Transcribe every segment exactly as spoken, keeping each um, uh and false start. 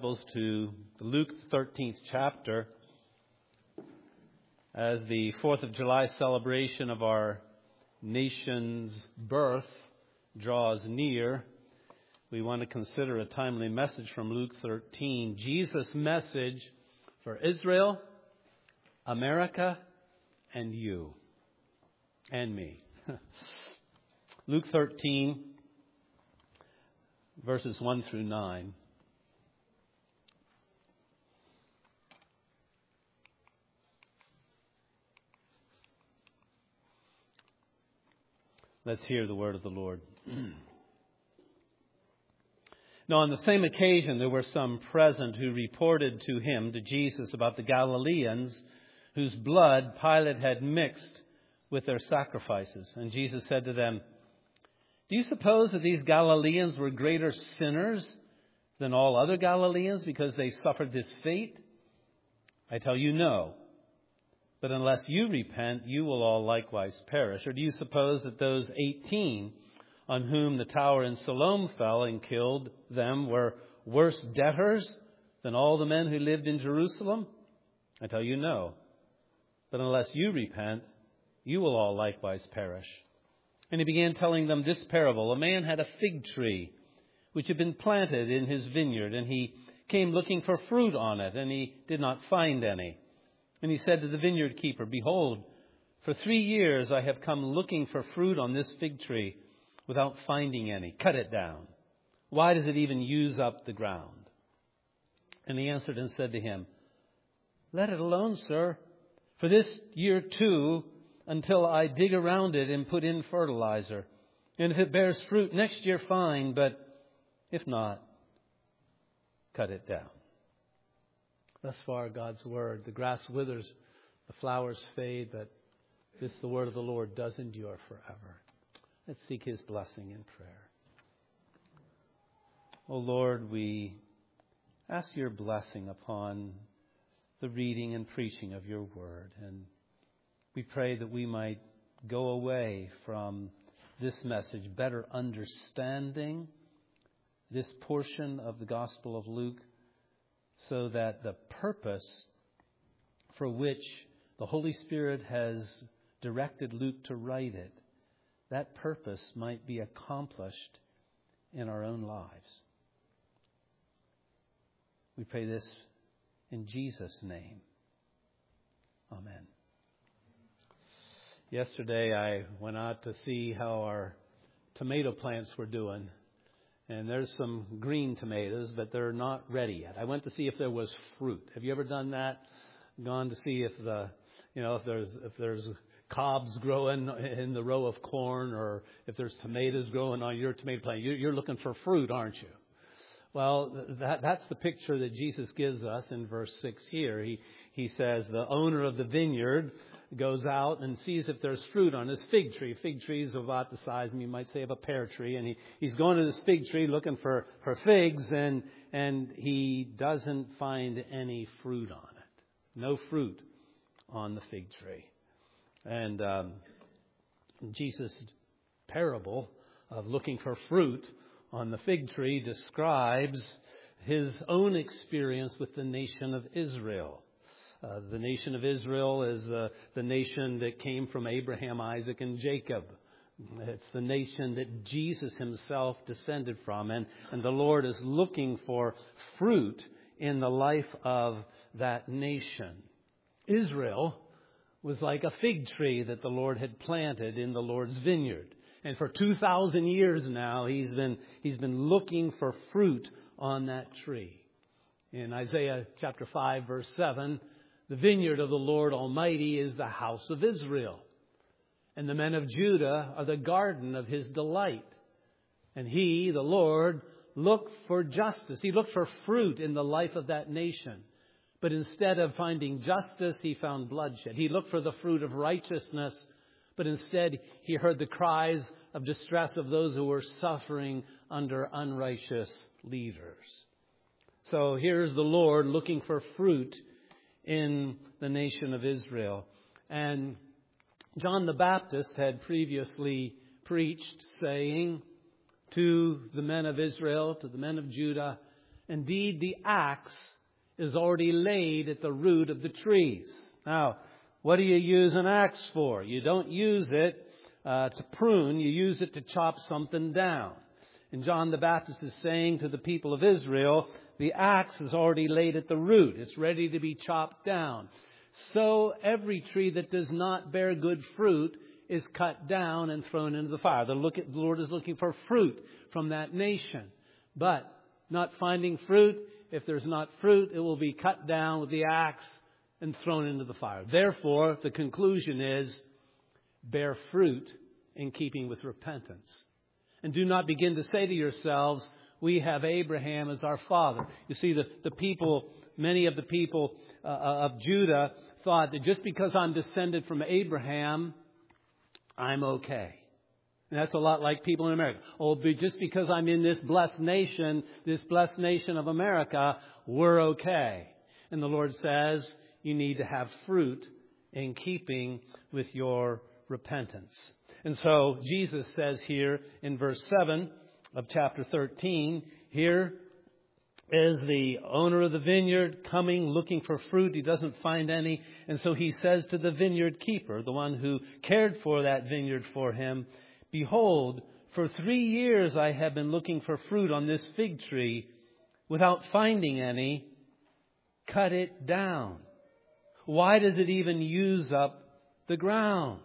Bibles to Luke thirteenth chapter. As the fourth of July celebration of our nation's birth draws near, we want to consider a timely message from Luke thirteen. Jesus' message for Israel, America, and you, and me. Luke thirteen, verses one through nine. Let's hear the word of the Lord. Now, on the same occasion, there were some present who reported to him, to Jesus, about the Galileans whose blood Pilate had mixed with their sacrifices. And Jesus said to them, "Do you suppose that these Galileans were greater sinners than all other Galileans because they suffered this fate? I tell you, no. But unless you repent, you will all likewise perish. Or do you suppose that those eighteen on whom the tower in Siloam fell and killed them were worse debtors than all the men who lived in Jerusalem? I tell you, no. But unless you repent, you will all likewise perish." And he began telling them this parable. A man had a fig tree which had been planted in his vineyard, and he came looking for fruit on it, and he did not find any. And he said to the vineyard keeper, "Behold, for three years I have come looking for fruit on this fig tree without finding any. Cut it down. Why does it even use up the ground?" And he answered and said to him, "Let it alone, sir, for this year too, until I dig around it and put in fertilizer. And if it bears fruit next year, fine, but if not, cut it down." Thus far, God's word. The grass withers, the flowers fade, but this, the word of the Lord, does endure forever. Let's seek his blessing in prayer. O Lord, we ask your blessing upon the reading and preaching of your word. And we pray that we might go away from this message better understanding this portion of the Gospel of Luke, so that the purpose for which the Holy Spirit has directed Luke to write it, that purpose might be accomplished in our own lives. We pray this in Jesus' name. Amen. Yesterday I went out to see how our tomato plants were doing. And there's some green tomatoes, but they're not ready yet. I went to see if there was fruit. Have you ever done that? Gone to see if the, you know, if there's if there's cobs growing in the row of corn, or if there's tomatoes growing on your tomato plant. You're looking for fruit, aren't you? Well, that that's the picture that Jesus gives us in verse six here. He he says the owner of the vineyard goes out and sees if there's fruit on his fig tree. Fig tree is about the size, you might say, of a pear tree. And he, he's going to this fig tree looking for, for figs, and and he doesn't find any fruit on it. No fruit on the fig tree. And um, Jesus' parable of looking for fruit on the fig tree describes his own experience with the nation of Israel. Uh, the nation of Israel is uh, the nation that came from Abraham, Isaac, and Jacob. It's the nation that Jesus himself descended from. And, and the Lord is looking for fruit in the life of that nation. Israel was like a fig tree that the Lord had planted in the Lord's vineyard. And for two thousand years now, he's been, he's been looking for fruit on that tree. In Isaiah chapter five, verse seven, the vineyard of the Lord Almighty is the house of Israel. And the men of Judah are the garden of his delight. And he, the Lord, looked for justice. He looked for fruit in the life of that nation. But instead of finding justice, he found bloodshed. He looked for the fruit of righteousness. But instead, he heard the cries of distress of those who were suffering under unrighteous leaders. So here's the Lord looking for fruit in the nation of Israel. And John the Baptist had previously preached, saying to the men of Israel, to the men of Judah, Indeed, the axe is already laid at the root of the trees. Now, what do you use an axe for? You don't use it uh, to prune. You use it to chop something down. And John the Baptist is saying to the people of Israel, the axe is already laid at the root. It's ready to be chopped down. So every tree that does not bear good fruit is cut down and thrown into the fire. The, look at, the Lord is looking for fruit from that nation. But not finding fruit, if there's not fruit, it will be cut down with the axe and thrown into the fire. Therefore, the conclusion is, bear fruit in keeping with repentance. And do not begin to say to yourselves, we have Abraham as our father. You see, the, the people, many of the people uh, of Judah thought that just because I'm descended from Abraham, I'm okay. And that's a lot like people in America. Oh, just because I'm in this blessed nation, this blessed nation of America, we're okay. And the Lord says you need to have fruit in keeping with your repentance. And so Jesus says here in verse seven of chapter thirteen, here is the owner of the vineyard coming, looking for fruit. He doesn't find any. And so he says to the vineyard keeper, the one who cared for that vineyard for him, behold, for three years I have been looking for fruit on this fig tree without finding any. Cut it down. Why does it even use up the ground?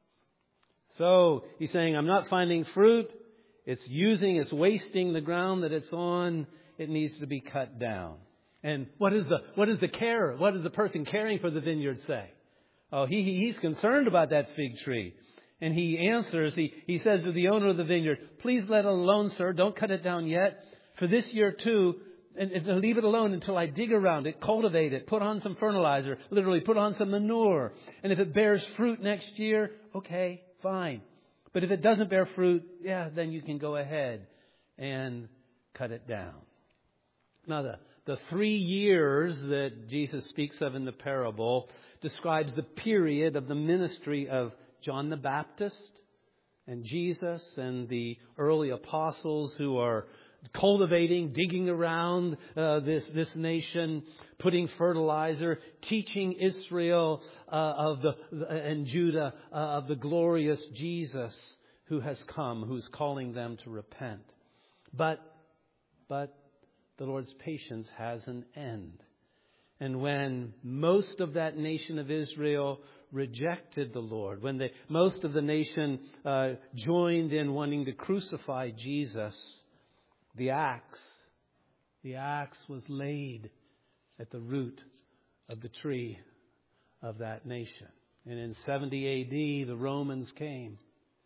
So he's saying, I'm not finding fruit. It's using, it's wasting the ground that it's on. It needs to be cut down. And what is the what is the carer? What does the person caring for the vineyard say? Oh, he he's concerned about that fig tree. And he answers, he, he says to the owner of the vineyard, please let it alone, sir. Don't cut it down yet. For this year too, and, and leave it alone until I dig around it, cultivate it, put on some fertilizer, literally put on some manure. And if it bears fruit next year, okay, fine. But if it doesn't bear fruit, yeah, then you can go ahead and cut it down. Now, the, the three years that Jesus speaks of in the parable describes the period of the ministry of John the Baptist and Jesus and the early apostles who are cultivating, digging around uh, this this nation, putting fertilizer, teaching Israel uh, of the and Judah uh, of the glorious Jesus who has come, who's calling them to repent. But but the Lord's patience has an end. And when most of that nation of Israel rejected the Lord, when they, most of the nation uh, joined in wanting to crucify Jesus, the axe, the axe was laid at the root of the tree of that nation. And in seventy A D, the Romans came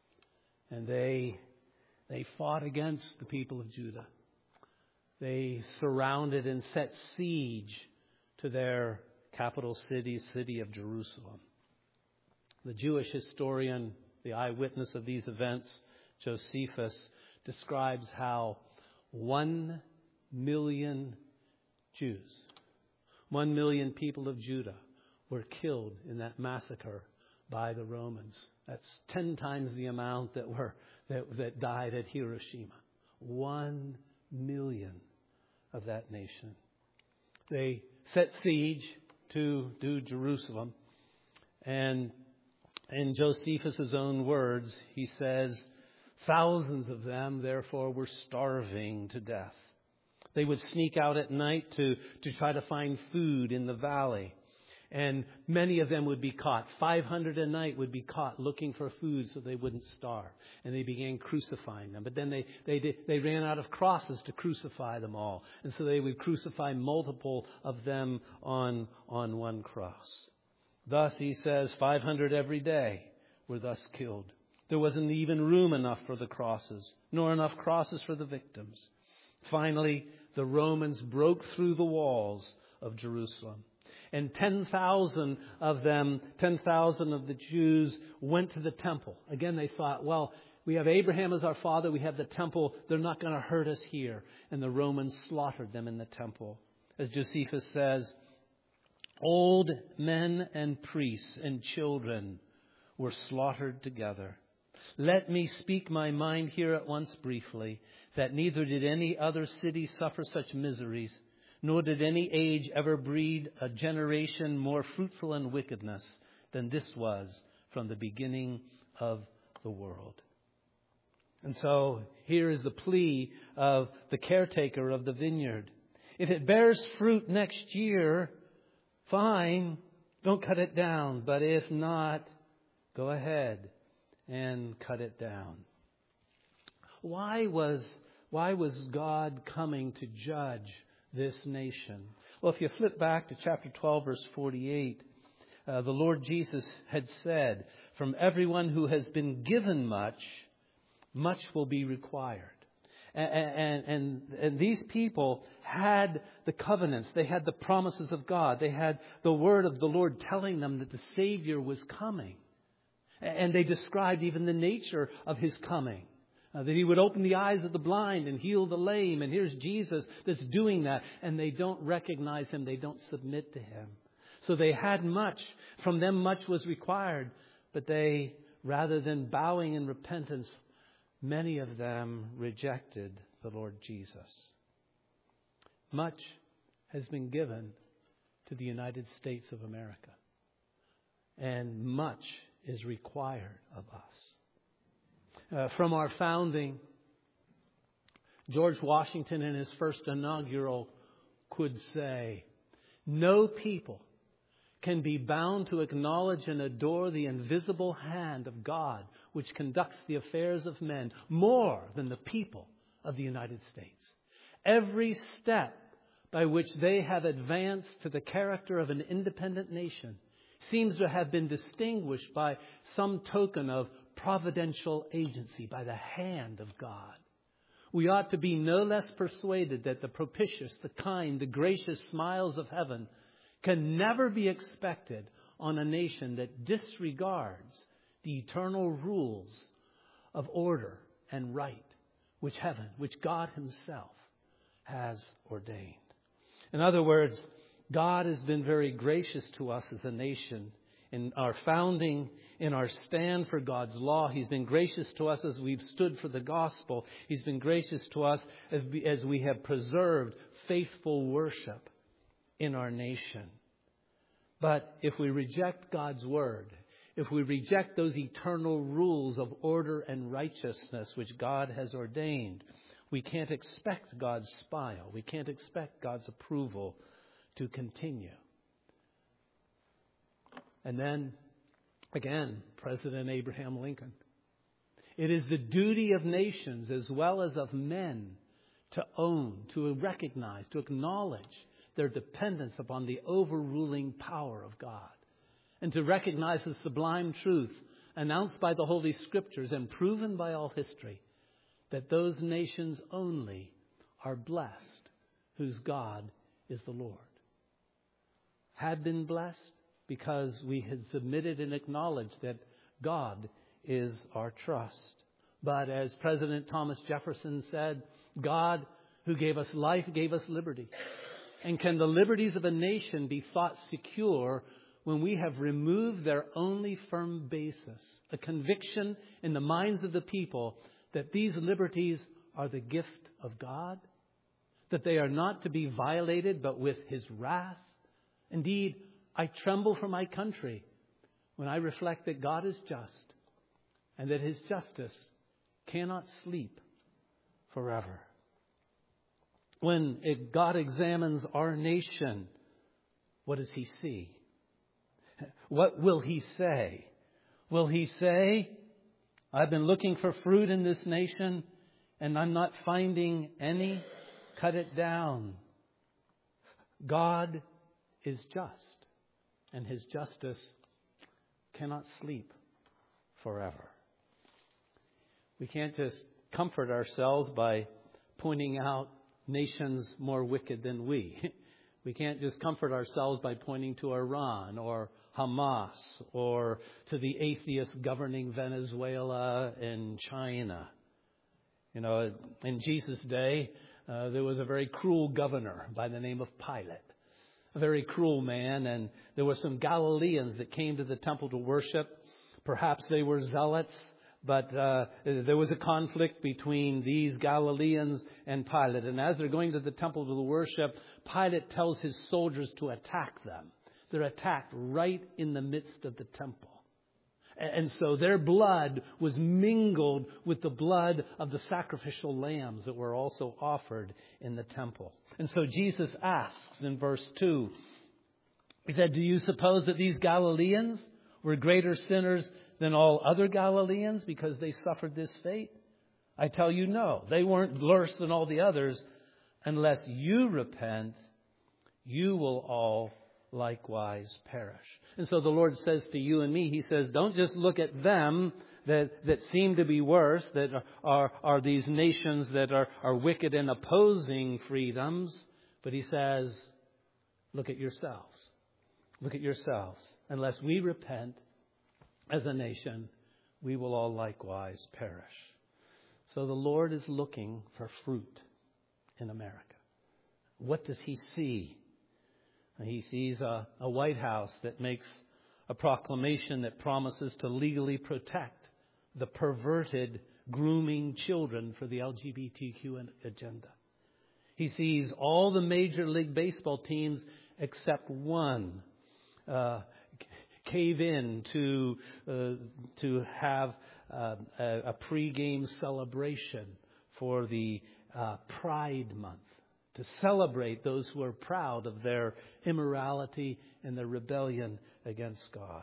and they they fought against the people of Judah. They surrounded and set siege to their capital city, city of Jerusalem. The Jewish historian, the eyewitness of these events, Josephus, describes how one million Jews, one million people of Judah were killed in that massacre by the Romans. That's ten times the amount that were that, that died at Hiroshima. One million of that nation. They set siege to, to Jerusalem. And in Josephus' own words, he says, thousands of them, therefore, were starving to death. They would sneak out at night to, to try to find food in the valley. And many of them would be caught. five hundred a night would be caught looking for food so they wouldn't starve. And they began crucifying them. But then they, they, did, they ran out of crosses to crucify them all. And so they would crucify multiple of them on, on one cross. Thus, he says, five hundred every day were thus killed. There wasn't even room enough for the crosses, nor enough crosses for the victims. Finally, the Romans broke through the walls of Jerusalem. And ten thousand of them, ten thousand of the Jews went to the temple. Again, they thought, well, we have Abraham as our father. We have the temple. They're not going to hurt us here. And the Romans slaughtered them in the temple. As Josephus says, old men and priests and children were slaughtered together. Let me speak my mind here at once briefly, that neither did any other city suffer such miseries, nor did any age ever breed a generation more fruitful in wickedness than this was from the beginning of the world. And so here is the plea of the caretaker of the vineyard. If it bears fruit next year, fine, don't cut it down. But if not, go ahead and cut it down. Why was, why was God coming to judge this nation? Well, if you flip back to chapter twelve, verse forty-eight, uh, the Lord Jesus had said, from everyone who has been given much, much will be required. And, and, and, and these people had the covenants. They had the promises of God. They had the word of the Lord telling them that the Savior was coming. And they described even the nature of His coming. Uh, that He would open the eyes of the blind and heal the lame. And here's Jesus that's doing that. And they don't recognize Him. They don't submit to Him. So they had much. From them much was required. But they, rather than bowing in repentance, many of them rejected the Lord Jesus. Much has been given to the United States of America. And much is required of us. Uh, from our founding, George Washington in his first inaugural could say, no people can be bound to acknowledge and adore the invisible hand of God which conducts the affairs of men more than the people of the United States. Every step by which they have advanced to the character of an independent nation seems to have been distinguished by some token of providential agency, by the hand of God. We ought to be no less persuaded that the propitious, the kind, the gracious smiles of heaven can never be expected on a nation that disregards the eternal rules of order and right which heaven, which God Himself has ordained. In other words, God has been very gracious to us as a nation in our founding, in our stand for God's law. He's been gracious to us as we've stood for the gospel. He's been gracious to us as we, as we have preserved faithful worship in our nation. But if we reject God's word, if we reject those eternal rules of order and righteousness which God has ordained, we can't expect God's smile. We can't expect God's approval to continue. And then, again, President Abraham Lincoln. It is the duty of nations as well as of men to own, to recognize, to acknowledge their dependence upon the overruling power of God. And to recognize the sublime truth announced by the Holy Scriptures and proven by all history, that those nations only are blessed whose God is the Lord. Had been blessed because we had submitted and acknowledged that God is our trust. But as President Thomas Jefferson said, God who gave us life gave us liberty. And can the liberties of a nation be thought secure when we have removed their only firm basis, a conviction in the minds of the people that these liberties are the gift of God, that they are not to be violated but with His wrath? Indeed, I tremble for my country when I reflect that God is just and that His justice cannot sleep forever. When God examines our nation, what does He see? What will He say? Will He say, I've been looking for fruit in this nation and I'm not finding any? Cut it down. God is just, and His justice cannot sleep forever. We can't just comfort ourselves by pointing out nations more wicked than we. We can't just comfort ourselves by pointing to Iran or Hamas or to the atheist governing Venezuela and China. You know, in Jesus' day, uh, there was a very cruel governor by the name of Pilate. A very cruel man, and there were some Galileans that came to the temple to worship. Perhaps they were zealots, But uh, there was a conflict between these Galileans and Pilate. And as they're going to the temple to worship, Pilate tells his soldiers to attack them. They're attacked right in the midst of the temple. And so their blood was mingled with the blood of the sacrificial lambs that were also offered in the temple. And so Jesus asks in verse two, he said, "Do you suppose that these Galileans were greater sinners than all other Galileans because they suffered this fate? I tell you, no. They weren't worse than all the others. Unless you repent, you will all likewise perish." And so the Lord says to you and me, He says, don't just look at them that, that seem to be worse, that are, are, are these nations that are, are wicked and opposing freedoms. But He says, look at yourselves. Look at yourselves. Unless we repent as a nation, we will all likewise perish. So the Lord is looking for fruit in America. What does He see? He sees a, a White House that makes a proclamation that promises to legally protect the perverted grooming children for the L G B T Q agenda. He sees all the Major League Baseball teams except one uh, cave in to uh, to have uh, a, a pre-game celebration for the uh, Pride Month, to celebrate those who are proud of their immorality and their rebellion against God.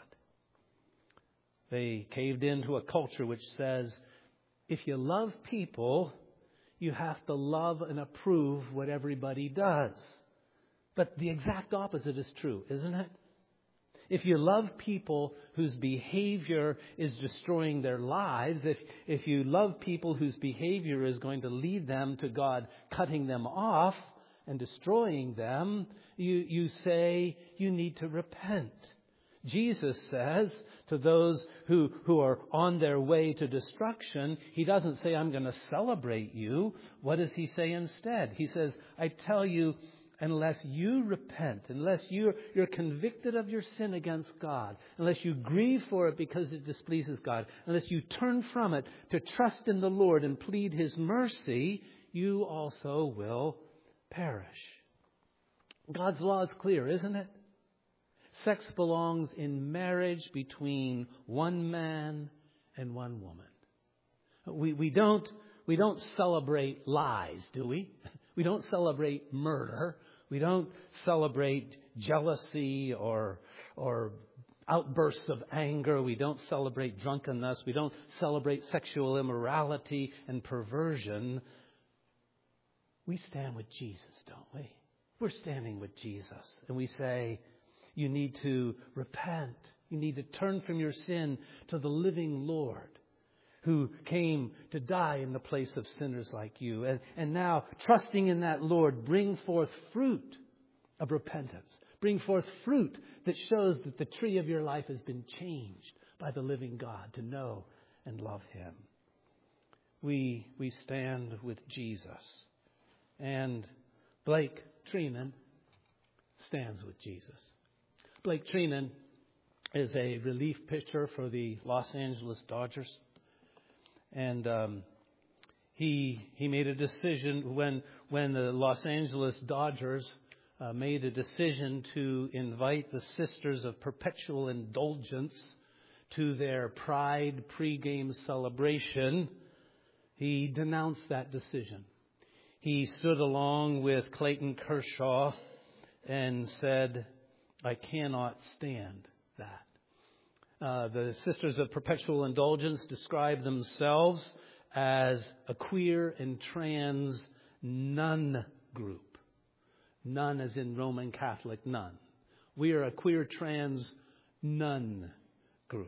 They caved into a culture which says, if you love people, you have to love and approve what everybody does. But the exact opposite is true, isn't it? If you love people whose behavior is destroying their lives, if if you love people whose behavior is going to lead them to God cutting them off and destroying them, you, you say you need to repent. Jesus says to those who, who are on their way to destruction, He doesn't say, I'm going to celebrate you. What does He say instead? He says, I tell you, unless you repent, unless you're, you're convicted of your sin against God, unless you grieve for it because it displeases God, unless you turn from it to trust in the Lord and plead His mercy, you also will perish. God's law is clear, isn't it? Sex belongs in marriage between one man and one woman. We, we don't, we don't celebrate lies, do we? We don't celebrate murder. We don't celebrate jealousy or or outbursts of anger. We don't celebrate drunkenness. We don't celebrate sexual immorality and perversion. We stand with Jesus, don't we? We're standing with Jesus. And we say, you need to repent. You need to turn from your sin to the living Lord, who came to die in the place of sinners like you. And, and now, trusting in that Lord, bring forth fruit of repentance. Bring forth fruit that shows that the tree of your life has been changed by the living God to know and love Him. We, we stand with Jesus. And Blake Treinen stands with Jesus. Blake Treinen is a relief pitcher for the Los Angeles Dodgers. And um, he he made a decision when when the Los Angeles Dodgers uh, made a decision to invite the Sisters of Perpetual Indulgence to their Pride pregame celebration. He denounced that decision. He stood along with Clayton Kershaw and said, "I cannot stand that." Uh, the Sisters of Perpetual Indulgence describe themselves as a queer and trans nun group. Nun as in Roman Catholic nun. We are a queer trans nun group.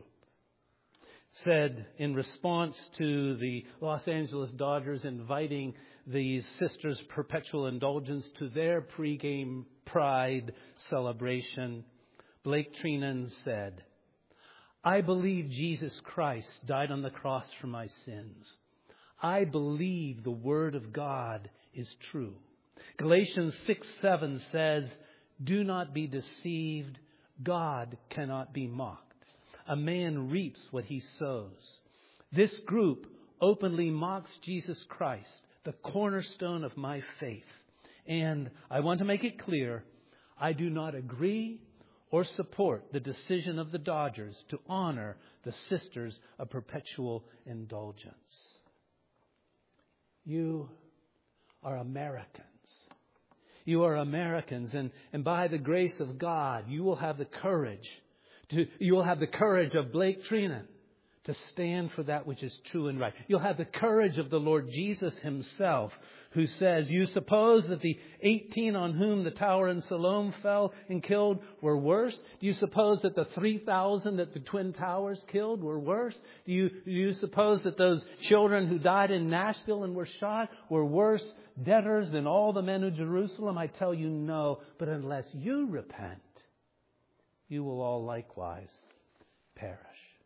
Said in response to the Los Angeles Dodgers inviting the Sisters of Perpetual Indulgence to their pregame Pride celebration, Blake Treinen said, I believe Jesus Christ died on the cross for my sins. I believe the Word of God is true. Galatians six seven says, do not be deceived. God cannot be mocked. A man reaps what he sows. This group openly mocks Jesus Christ, the cornerstone of my faith. And I want to make it clear, I do not agree or support the decision of the Dodgers to honor the Sisters of Perpetual Indulgence. You are Americans. You are Americans, and, and by the grace of God, you will have the courage to, you will have the courage of Blake Trinan to stand for that which is true and right. You'll have the courage of the Lord Jesus himself, who says, you suppose that the eighteen on whom the tower in Siloam fell and killed were worse? Do you suppose that the three thousand that the Twin Towers killed were worse? Do you, do you suppose that those children who died in Nashville and were shot were worse debtors than all the men of Jerusalem? I tell you no, but unless you repent, you will all likewise perish.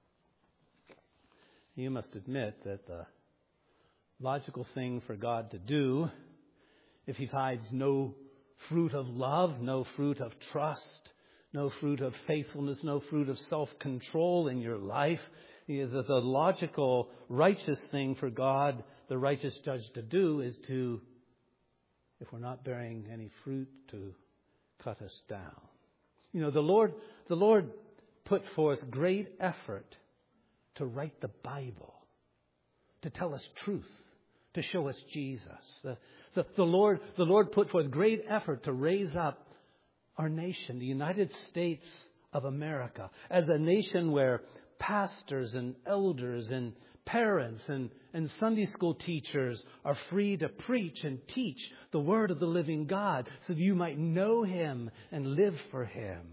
You must admit that the logical thing for God to do, if He finds no fruit of love, no fruit of trust, no fruit of faithfulness, no fruit of self-control in your life, the, the logical, righteous thing for God, the righteous judge, to do is to, if we're not bearing any fruit, to cut us down. You know, the Lord, the Lord put forth great effort to write the Bible, to tell us truth, to show us Jesus. The, the, the Lord, the Lord put forth great effort to raise up our nation, the United States of America, as a nation where pastors and elders and parents and, and Sunday school teachers are free to preach and teach the Word of the living God so that you might know Him and live for Him.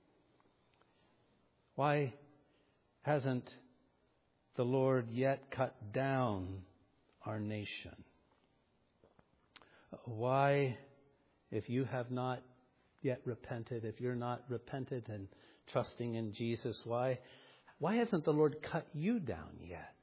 Why hasn't the Lord yet cut down our nation? Why, if you have not yet repented, if you're not repented and trusting in Jesus, why, why hasn't the Lord cut you down yet?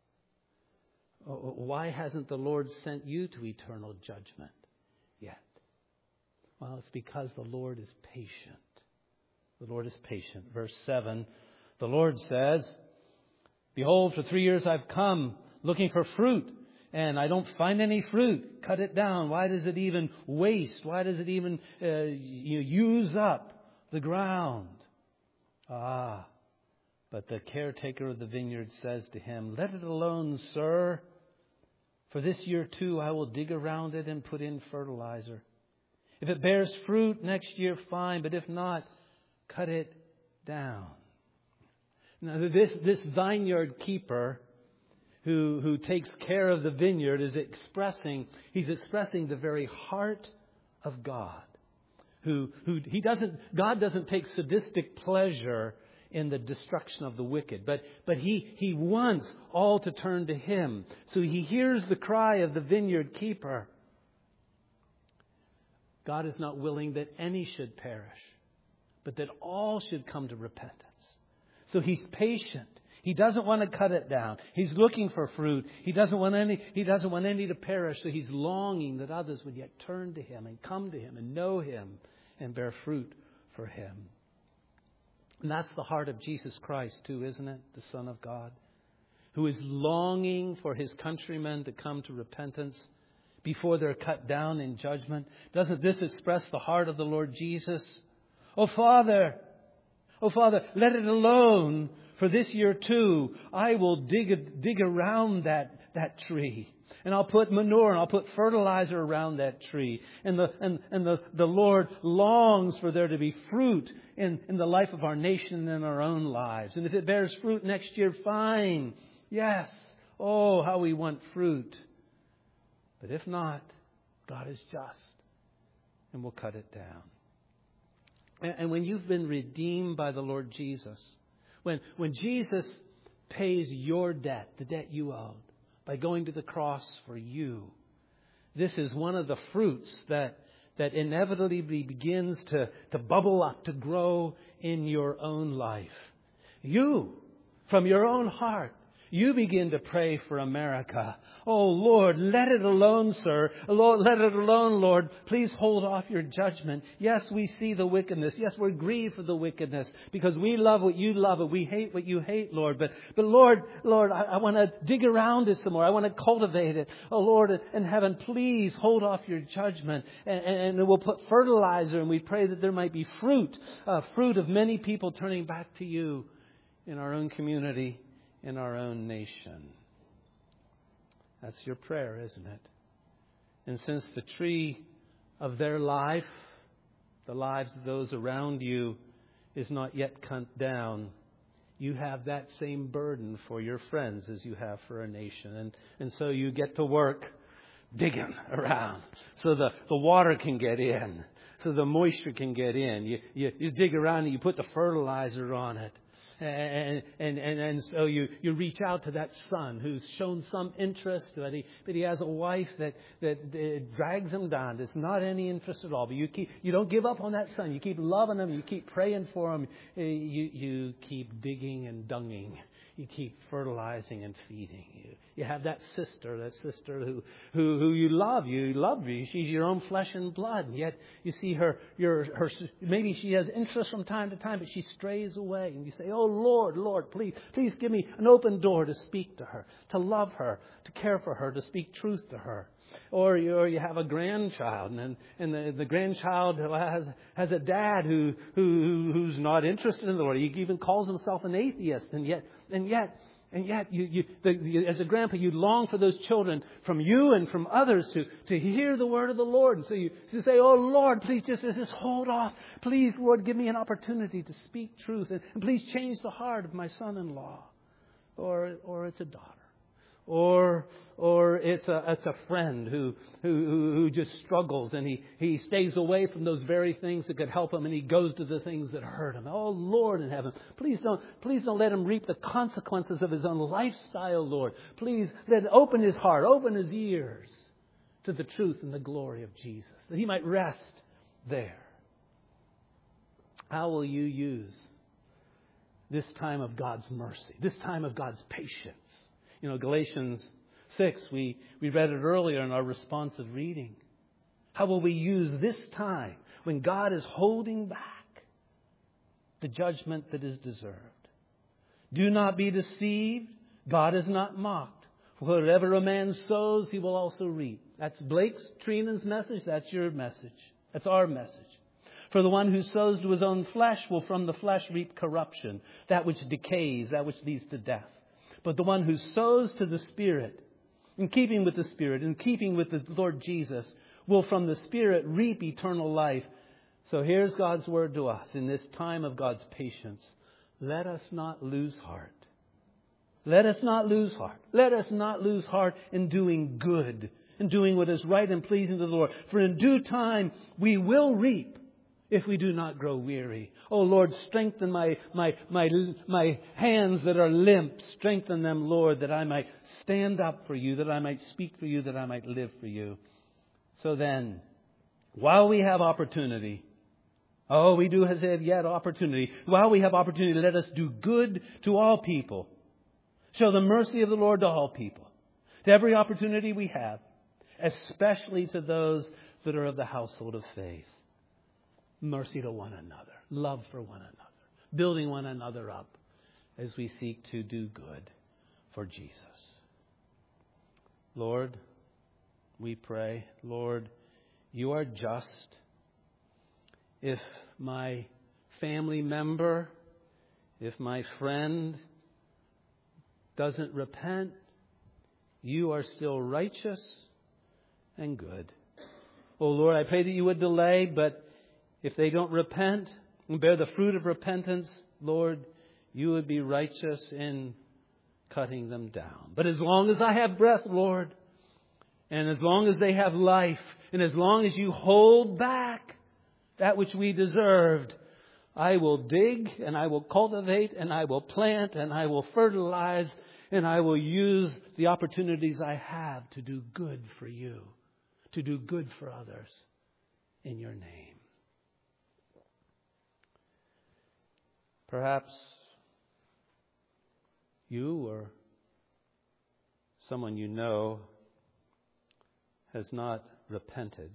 Why hasn't the Lord sent you to eternal judgment yet? Well, it's because the Lord is patient. The Lord is patient. Verse seven, the Lord says, behold, for three years I've come looking for fruit, and I don't find any fruit. Cut it down. Why does it even waste? Why does it even uh, you use up the ground? Ah, but the caretaker of the vineyard says to him, let it alone, sir. For this year too I will dig around it and put in fertilizer. If it bears fruit next year, fine. But if not, cut it down. Now, this, this vineyard keeper who, who takes care of the vineyard is expressing, he's expressing the very heart of God. Who, who he doesn't, God doesn't take sadistic pleasure in the destruction of the wicked, but, but he, he wants all to turn to Him. So he hears the cry of the vineyard keeper. God is not willing that any should perish, but that all should come to repentance. So He's patient. He doesn't want to cut it down. He's looking for fruit. He doesn't want any, he doesn't want any to perish. So He's longing that others would yet turn to Him and come to Him and know Him and bear fruit for Him. And that's the heart of Jesus Christ too, isn't it? The Son of God, who is longing for His countrymen to come to repentance before they're cut down in judgment. Doesn't this express the heart of the Lord Jesus? Oh, Father, oh, Father, let it alone. For this year too, I will dig dig around that, that tree. And I'll put manure and I'll put fertilizer around that tree. And the and, and the, the Lord longs for there to be fruit in, in the life of our nation and in our own lives. And if it bears fruit next year, fine. Yes. Oh, how we want fruit. But if not, God is just and will cut it down. And, and when you've been redeemed by the Lord Jesus, When, when Jesus pays your debt, the debt you owed, by going to the cross for you, this is one of the fruits that, that inevitably begins to, to bubble up, to grow in your own life. You, from your own heart, You begin to pray for America. Oh, Lord, let it alone, sir. Lord, let it alone, Lord. Please hold off your judgment. Yes, we see the wickedness. Yes, we're grieved for the wickedness because we love what you love and we hate what you hate, Lord. But, but Lord, Lord, I, I want to dig around it some more. I want to cultivate it. Oh, Lord, in heaven, please hold off your judgment. And, and, and we'll put fertilizer, and we pray that there might be fruit, uh, fruit of many people turning back to you in our own community, in our own nation. That's your prayer, isn't it? And since the tree of their life, the lives of those around you, is not yet cut down, you have that same burden for your friends as you have for a nation. And, and so you get to work digging around so the, the water can get in, so the moisture can get in. You, you, you dig around and you put the fertilizer on it. And, and, and, and so you, you reach out to that son who's shown some interest, but he, but he has a wife that, that, that drags him down. There's not any interest at all. But you keep, you don't give up on that son. You keep loving him. You keep praying for him. You, you keep digging and dunging. You keep fertilizing and feeding. You, you have that sister, that sister who, who, who you love. You love her. She's your own flesh and blood. And yet you see her, your, her, maybe she has interest from time to time, but she strays away. And you say, oh, Lord, Lord, please, please give me an open door to speak to her, to love her, to care for her, to speak truth to her. Or you, or you have a grandchild, and and the, the grandchild has has a dad who who who's not interested in the Lord. He even calls himself an atheist, and yet and yet and yet you you, the, you as a grandpa you long for those children from you and from others to to hear the word of the Lord, and so you, you say, oh Lord, please just just hold off, please Lord, give me an opportunity to speak truth, and, and please change the heart of my son-in-law, or or it's a daughter. Or, or it's a it's a friend who who who just struggles, and he, he stays away from those very things that could help him, and he goes to the things that hurt him. Oh Lord in heaven, please don't please don't let him reap the consequences of his own lifestyle, Lord. Please let open his heart, open his ears to the truth and the glory of Jesus, that he might rest there. How will you use this time of God's mercy, this time of God's patience? You know, Galatians six, we, we read it earlier in our responsive reading. How will we use this time when God is holding back the judgment that is deserved? Do not be deceived. God is not mocked. For whatever a man sows, he will also reap. That's Blake's, Trina's message. That's your message. That's our message. For the one who sows to his own flesh will from the flesh reap corruption, that which decays, that which leads to death. But the one who sows to the Spirit, in keeping with the Spirit, in keeping with the Lord Jesus, will from the Spirit reap eternal life. So here's God's word to us in this time of God's patience. Let us not lose heart. Let us not lose heart. Let us not lose heart in doing good, in doing what is right and pleasing to the Lord. For in due time we will reap if we do not grow weary. Oh Lord, strengthen my, my, my, my hands that are limp. Strengthen them, Lord, that I might stand up for you, that I might speak for you, that I might live for you. So then, while we have opportunity, oh, we do have yet opportunity. While we have opportunity, let us do good to all people. Show the mercy of the Lord to all people. To every opportunity we have, especially to those that are of the household of faith. Mercy to one another. Love for one another. Building one another up as we seek to do good for Jesus. Lord, we pray, Lord, you are just. If my family member, if my friend doesn't repent, you are still righteous and good. Oh Lord, I pray that you would delay, but if they don't repent and bear the fruit of repentance, Lord, you would be righteous in cutting them down. But as long as I have breath, Lord, and as long as they have life, and as long as you hold back that which we deserved, I will dig and I will cultivate and I will plant and I will fertilize and I will use the opportunities I have to do good for you, to do good for others in your name. Perhaps you or someone you know has not repented.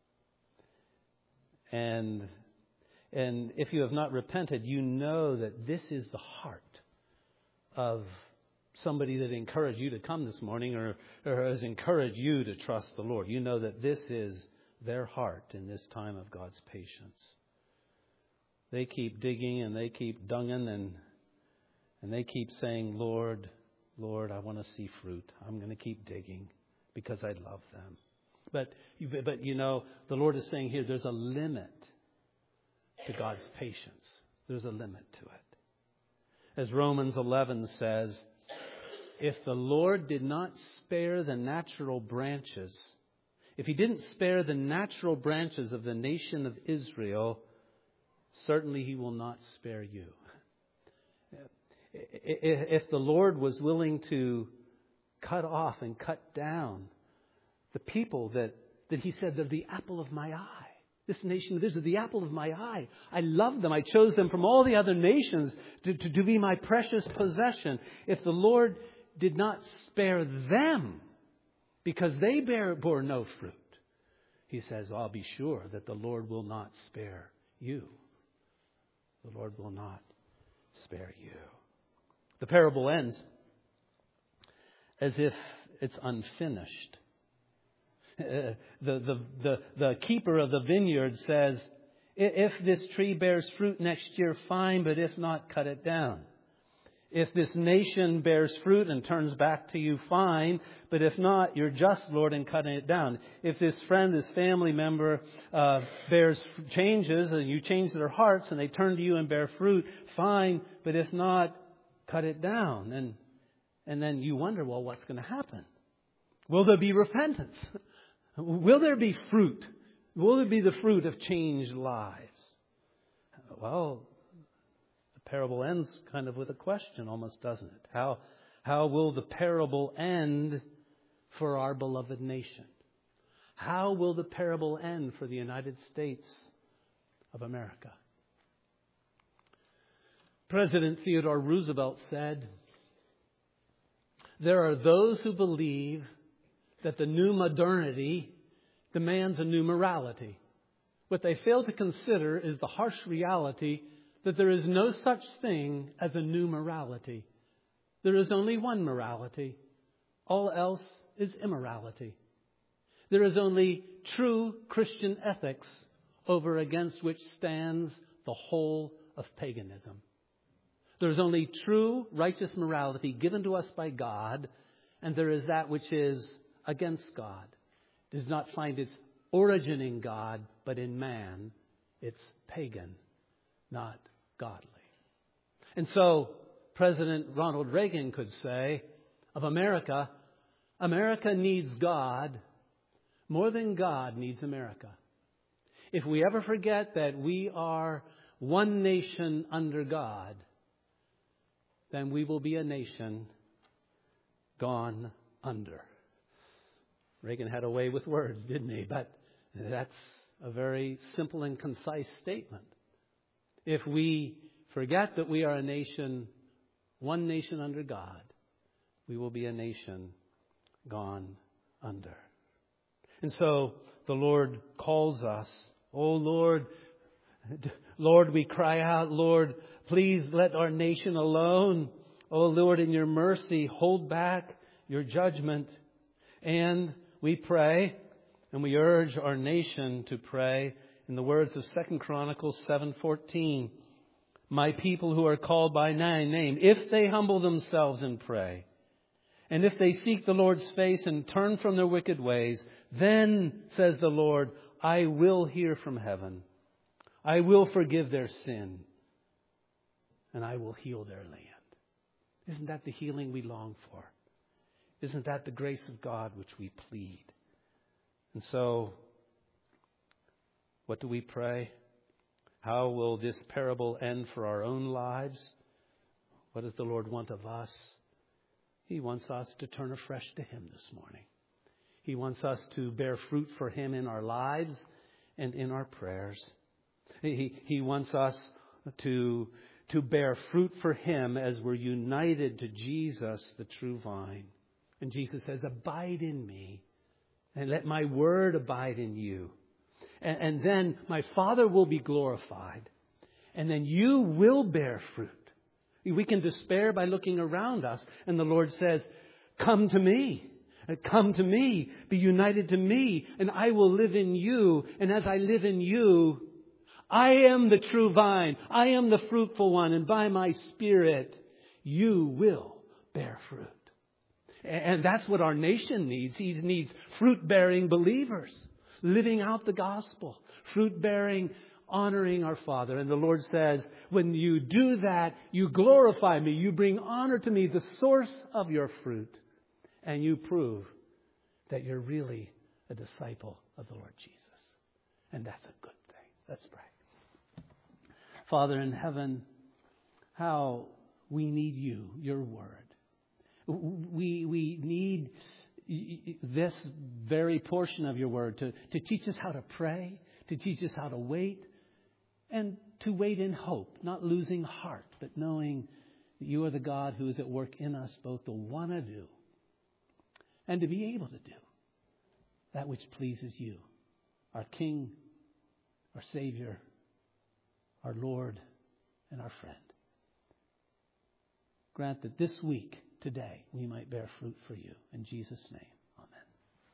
And and if you have not repented, you know that this is the heart of somebody that encouraged you to come this morning or, or has encouraged you to trust the Lord. You know that this is their heart in this time of God's patience. They keep digging and they keep dunging and and they keep saying, Lord, Lord, I want to see fruit. I'm going to keep digging because I love them. But, but you know, the Lord is saying here, there's a limit to God's patience. There's a limit to it. As Romans eleven says, if the Lord did not spare the natural branches, if He didn't spare the natural branches of the nation of Israel, certainly He will not spare you. If the Lord was willing to cut off and cut down the people that, that He said, they're the apple of my eye. This nation of Israel, the apple of my eye. I love them. I chose them from all the other nations to, to, to be my precious possession. If the Lord did not spare them because they bear, bore no fruit, He says, I'll be sure that the Lord will not spare you. The Lord will not spare you. The parable ends as if it's unfinished. Uh, the, the, the, the keeper of the vineyard says, if this tree bears fruit next year, fine, but if not, cut it down. If this nation bears fruit and turns back to you, fine. But if not, you're just, Lord, in cutting it down. If this friend, this family member uh, bears changes and you change their hearts and they turn to you and bear fruit, fine. But if not, cut it down. And, and then you wonder, well, what's going to happen? Will there be repentance? Will there be fruit? Will there be the fruit of changed lives? Well, the parable ends kind of with a question, almost, doesn't it? How, how will the parable end for our beloved nation? How will the parable end for the United States of America? President Theodore Roosevelt said, there are those who believe that the new modernity demands a new morality. What they fail to consider is the harsh reality that there is no such thing as a new morality. There is only one morality. All else is immorality. There is only true Christian ethics over against which stands the whole of paganism. There is only true righteous morality given to us by God, and there is that which is against God. It does not find its origin in God, but in man. It's pagan, not godly. And so President Ronald Reagan could say of America, America needs God more than God needs America. If we ever forget that we are one nation under God, then we will be a nation gone under. Reagan had a way with words, didn't he? But that's a very simple and concise statement. If we forget that we are a nation, one nation under God, we will be a nation gone under. And so the Lord calls us. Oh Lord, Lord, we cry out, Lord, please let our nation alone. Oh Lord, in your mercy, hold back your judgment. And we pray, and we urge our nation to pray in the words of Second Chronicles seven fourteen. My people who are called by my name, if they humble themselves and pray, and if they seek the Lord's face and turn from their wicked ways, then, says the Lord, I will hear from heaven. I will forgive their sin, and I will heal their land. Isn't that the healing we long for? Isn't that the grace of God which we plead? And so, what do we pray? How will this parable end for our own lives? What does the Lord want of us? He wants us to turn afresh to Him this morning. He wants us to bear fruit for Him in our lives and in our prayers. He, he wants us to, to bear fruit for Him as we're united to Jesus, the true vine. And Jesus says, abide in me and let my word abide in you. And, and then my Father will be glorified. And then you will bear fruit. We can despair by looking around us. And the Lord says, come to me. Come to me. Be united to me. And I will live in you. And as I live in you, I am the true vine. I am the fruitful one. And by my Spirit, you will bear fruit. And that's what our nation needs. He needs fruit-bearing believers, living out the gospel, fruit-bearing, honoring our Father. And the Lord says, when you do that, you glorify me. You bring honor to me, the source of your fruit. And you prove that you're really a disciple of the Lord Jesus. And that's a good thing. Let's pray. Father in heaven, how we need you, your word. We we need this very portion of your word to, to teach us how to pray, to teach us how to wait, and to wait in hope, not losing heart, but knowing that you are the God who is at work in us both to want to do and to be able to do that which pleases you, our King, our Savior, our Lord, and our friend. Grant that this week, today, we might bear fruit for you. In Jesus' name.